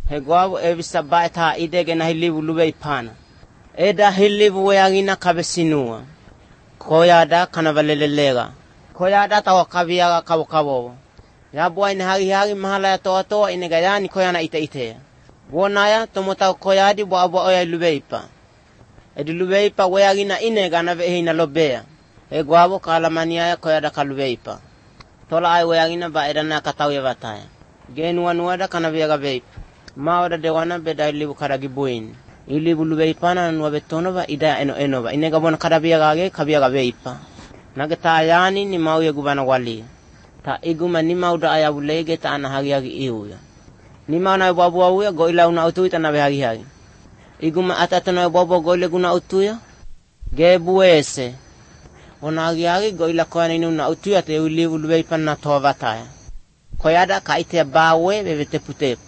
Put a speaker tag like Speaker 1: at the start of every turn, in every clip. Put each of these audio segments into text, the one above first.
Speaker 1: Hegwabu evisa baita idege na hilivu lube ipana. Eda hilivu weangina kabesinua. Koyada kanavalelelega. Koyada tawa kabiyaga kabo. Yabuwa ine hari mahala ya toa ine gayani koyana ite. Wonaya tomota koyadi bo abo oya lube ipa. Edi lube ipa weangina ine ganave hina lobea. Hegwabu kalamania ya koyada kalube ipa. Tola ay weangina ba edana katawe vataya. Genu anuada kanaviyaga veipa. Maoda dewana beda ilibu karagibuin. Ilibu lube ipana nuwa tonova ida enova. Inega bona karabiyaga kabiyaga veipa. Nagetayani ni mau ya gubana wali. Ta iguma ni mau da ayabulege ta anahagi iuya. Ni mau na babu auya go ila una utuita na behagi. Iguma atata na babu go ile guna utuya. Gebuese. Ona agi go ila kwa ni una utuya te ilibu lube ipana tovataya. Koyada kaite bawe bevete putepu.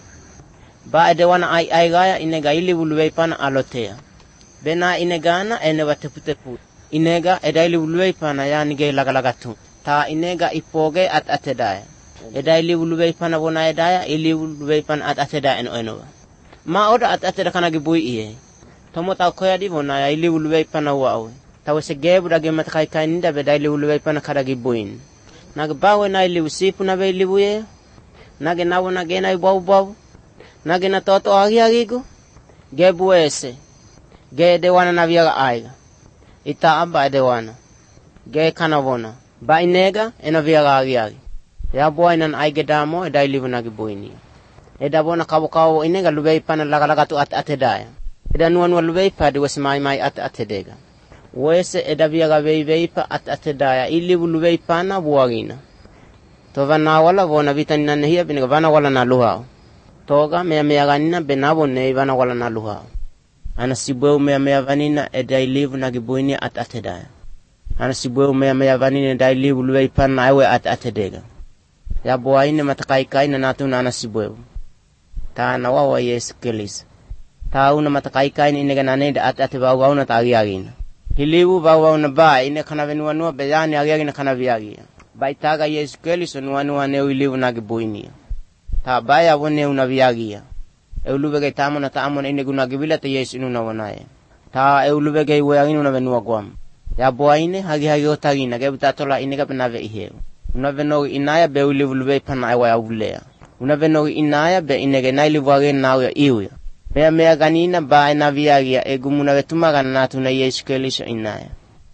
Speaker 1: Ba edewana ai gaya inega ilibu lube ipana alotea. Bena inegana enewa teputepu. Inega edaili ulwe ipana ya nige lagalagatu. Ta inega ipoge atedaya. Edaili ulwe ipana bona edaya ili ulwe ipana atedaya eno. Ma oda ateda kana gibui iye. Tomo ta koya di bona ya ili ulwe ipana wawe. Ta wese gebu da gemat kai ninda be daili ulwe ipana kada gibuin. Nag bawe na ili usipu na be ili buye. Nage nawo na gena ibawu. Nage na toto agiagigo. Gebu ese. Ge dewana na viaga aiga. Ita amba edewana. Ge kanavona. Ba inega ena viaga agiagi. Ya boy nan aige damo edai livu nagibuini. Eda bona kawo inega lube ipana laga tu atedaya. Eda nuanua lube ipa di wesi mai atedega. Wese eda viaga veipa atedaya. Ilivu lube ipana buagina. Tova na wala vona vitani na nehia binega vana wala na luhao. Toga mea ganina benabo ne vana wala na luhao. Ana sibweu mea vanina edai livu nagibuini atedaya. Ana sibweu mea vanina edai livu lube ipana ewe atedega. Ya boaine matakaika na natuna ana sibweu. Ta na wawa Yesu Kristo. Ta una matakaika inega naneda atebau au na tagiagina. Hilivu bau na ba ine kana venua bejani agiagina kana viagia. Baitaga Yesu Kristo nuanua ne hilivu nagibuini. Ta baya wone una viagia. Eulubege tamo na tamo na ine guna gibila te Yesu nuna wanaye. Ta eulubege iweangina una venua guam. Ya boaine hagi otagina gebuta tola inega penave iheu. Una venogi inaya be ulivu lube ipana ewa ya ulea. Una venogi inaya be inege na ilivu age na uya iuya. Mea ganina ba ena viagia egumuna vetumagana natuna Yesu Kristo inaya.